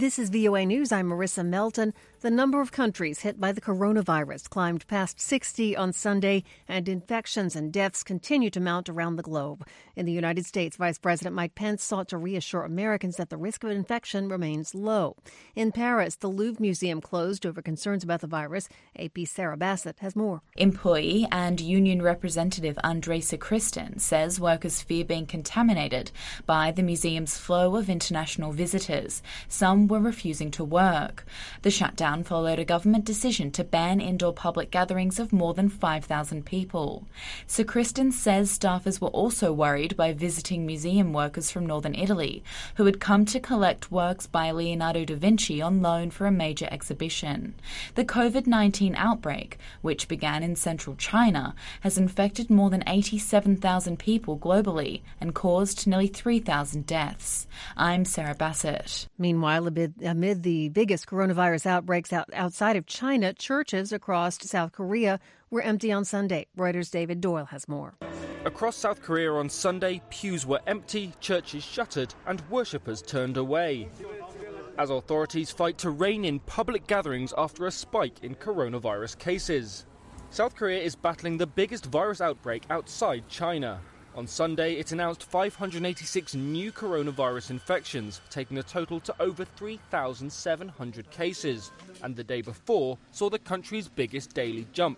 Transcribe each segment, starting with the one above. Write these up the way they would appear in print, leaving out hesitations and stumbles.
This is VOA News. I'm Marissa Melton. The number of countries hit by the coronavirus climbed past 60 on Sunday, and infections and deaths continue to mount around the globe. In the United States, Vice President Mike Pence sought to reassure Americans that the risk of infection remains low. In Paris, the Louvre Museum closed over concerns about the virus. AP's Sarah Bassett has more. Employee and union representative André Sacristan says workers fear being contaminated by the museum's flow of international visitors. Some were refusing to work. The shutdown followed a government decision to ban indoor public gatherings of more than 5,000 people. Sacristan says staffers were also worried by visiting museum workers from northern Italy who had come to collect works by Leonardo da Vinci on loan for a major exhibition. The COVID-19 outbreak, which began in central China, has infected more than 87,000 people globally and caused nearly 3,000 deaths. I'm Sarah Bassett. Meanwhile, amid the biggest coronavirus outbreaks outside of China, churches across South Korea were empty on Sunday. Reuters' David Doyle has more. Across South Korea on Sunday, pews were empty, churches shuttered, and worshippers turned away as authorities fight to rein in public gatherings after a spike in coronavirus cases. South Korea is battling the biggest virus outbreak outside China. On Sunday, it announced 586 new coronavirus infections, taking the total to over 3,700 cases. And the day before saw the country's biggest daily jump,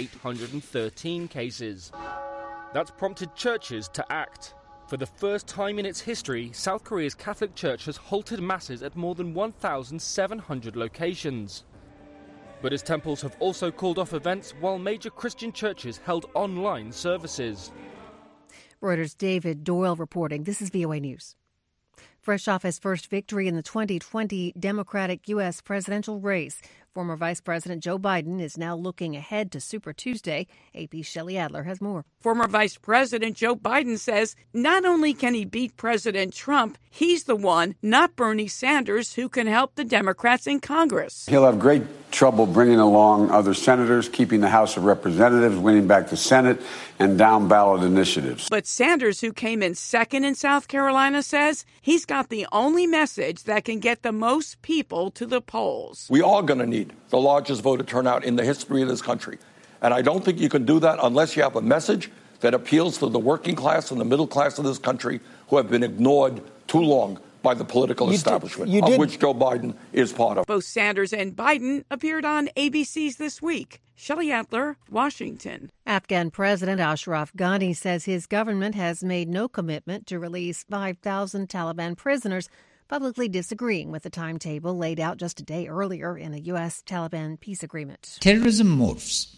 813 cases. That's prompted churches to act. For the first time in its history, South Korea's Catholic Church has halted masses at more than 1,700 locations. Buddhist temples have also called off events, while major Christian churches held online services. Reuters' David Doyle reporting. This is VOA News. Fresh off his first victory in the 2020 Democratic U.S. presidential race, former Vice President Joe Biden is now looking ahead to Super Tuesday. AP's Shelley Adler has more. Former Vice President Joe Biden says not only can he beat President Trump, he's the one, not Bernie Sanders, who can help the Democrats in Congress. He'll have great trouble bringing along other senators, keeping the House of Representatives, winning back the Senate, and down-ballot initiatives. But Sanders, who came in second in South Carolina, says he's got the only message that can get the most people to the polls. We are going to need the largest voter turnout in the history of this country. And I don't think you can do that unless you have a message that appeals to the working class and the middle class of this country who have been ignored too long by the political establishment, of which Joe Biden is part of. Both Sanders and Biden appeared on ABC's This Week. Shelley Adler, Washington. Afghan President Ashraf Ghani says his government has made no commitment to release 5,000 Taliban prisoners, publicly disagreeing with the timetable laid out just a day earlier in a U.S. Taliban peace agreement. Terrorism morphs.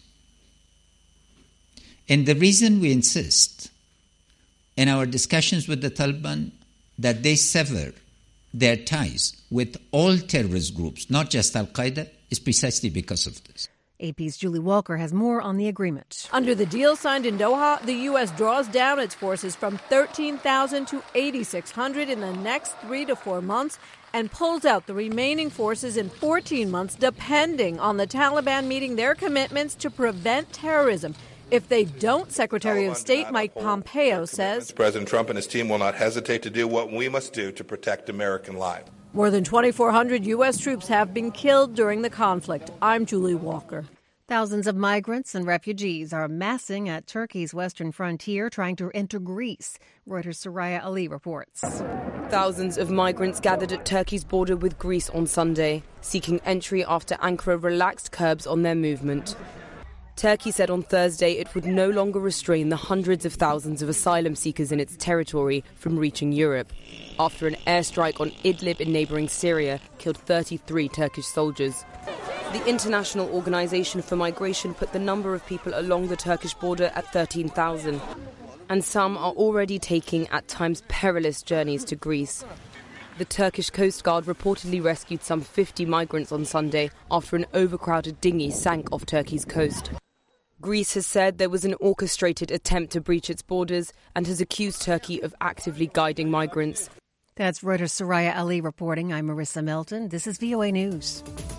And the reason we insist in our discussions with the Taliban that they sever their ties with all terrorist groups, not just Al-Qaeda, is precisely because of this. AP's Julie Walker has more on the agreement. Under the deal signed in Doha, the U.S. draws down its forces from 13,000 to 8,600 in the next 3 to 4 months and pulls out the remaining forces in 14 months, depending on the Taliban meeting their commitments to prevent terrorism. If they don't, Secretary of State Mike Pompeo says President Trump and his team will not hesitate to do what we must do to protect American lives. More than 2,400 U.S. troops have been killed during the conflict. I'm Julie Walker. Thousands of migrants and refugees are massing at Turkey's western frontier trying to enter Greece. Reuters' Soraya Ali reports. Thousands of migrants gathered at Turkey's border with Greece on Sunday, seeking entry after Ankara relaxed curbs on their movement. Turkey said on Thursday it would no longer restrain the hundreds of thousands of asylum seekers in its territory from reaching Europe, after an airstrike on Idlib in neighbouring Syria killed 33 Turkish soldiers. The International Organization for Migration put the number of people along the Turkish border at 13,000, and some are already taking at times perilous journeys to Greece. The Turkish Coast Guard reportedly rescued some 50 migrants on Sunday after an overcrowded dinghy sank off Turkey's coast. Greece has said there was an orchestrated attempt to breach its borders and has accused Turkey of actively guiding migrants. That's Reuters' Soraya Ali reporting. I'm Marissa Melton. This is VOA News.